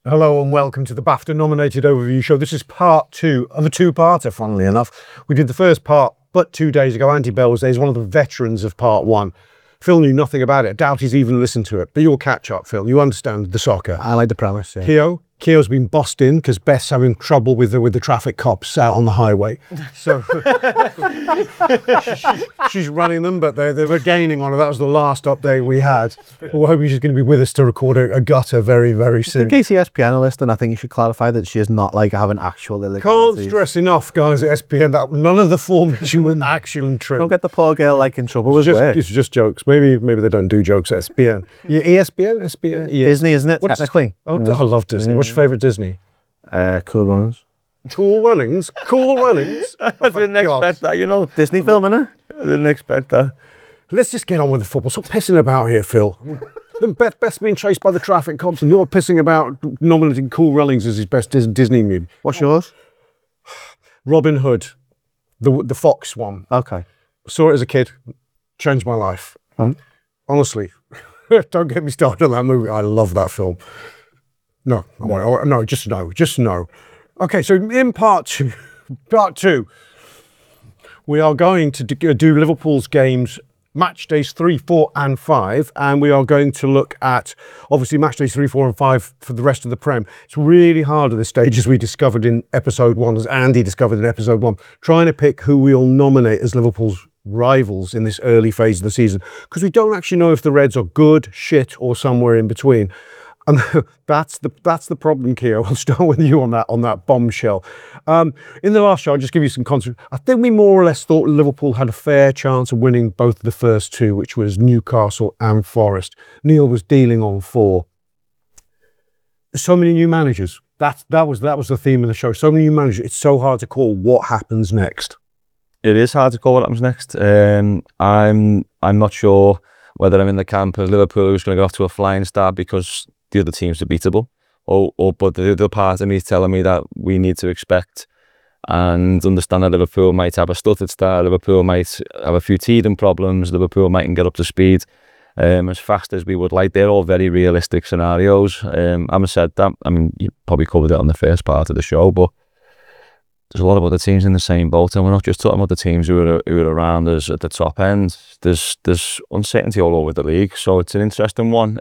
Hello and welcome to the BAFTA-nominated overview show. This is part 2 of a two-parter, funnily enough. We did the first part but 2 days ago. Andy Bellsday is one of the veterans of part 1. Phil knew nothing about it. I doubt he's even listened to it. But you'll catch up, Phil. You understand the soccer. I like the premise, yeah. Keo's been bossed in because Beth's having trouble with the traffic cops out on the highway. So she's running them, but they were gaining on her. That was the last update we had. We're hoping she's going to be with us to record a gutter very, very soon. In case ESPN are listening, I think you should clarify that she is not like having actual illegalities. Can't stress enough, guys, at SPN, that none of the formation were actual true. Don't get the poor girl like in trouble with work. It's just jokes. Maybe they don't do jokes at SPN. Yeah, ESPN? SPN? Yeah. Disney, isn't it, technically? Oh, I love Disney. What's your favourite Disney? Cool Runnings. Cool Runnings? Cool Runnings? I didn't expect that, you know. Disney film, innit? I didn't expect that. Let's just get on with the football. Stop pissing about here, Phil. Beth's being chased by the traffic cops and you're pissing about nominating Cool Runnings as his best Disney movie. What's yours? Robin Hood, the Fox one. Okay. Saw it as a kid, changed my life. Honestly, don't get me started on that movie. I love that film. No, just no. Okay, so in part two, we are going to do Liverpool's games, match days 3, 4 and 5, and we are going to look at, obviously, match days 3, 4 and 5 for the rest of the Prem. It's really hard at this stage, as we discovered in episode 1, as Andy discovered in episode 1, trying to pick who we'll nominate as Liverpool's rivals in this early phase of the season, because we don't actually know if the Reds are good, shit, or somewhere in between. And that's the problem, Keo. I'll start with you on that bombshell. In the last show, I'll just give you some context. I think we more or less thought Liverpool had a fair chance of winning both the first two, which was Newcastle and Forest. Neil was dealing on 4. So many new managers. That was the theme of the show. So many new managers. It's so hard to call what happens next. It is hard to call what happens next. I'm not sure whether I'm in the camp of Liverpool who's going to go off to a flying start because the other teams are beatable, but the other part of me is telling me that we need to expect and understand that Liverpool might have a stuttered start, Liverpool might have a few teething problems, Liverpool mightn't get up to speed as fast as we would like. They're all very realistic scenarios. Having said that, I mean, you probably covered it on the first part of the show, but there's a lot of other teams in the same boat, and we're not just talking about the teams who are around us at the top end. There's uncertainty all over the league, so it's an interesting one.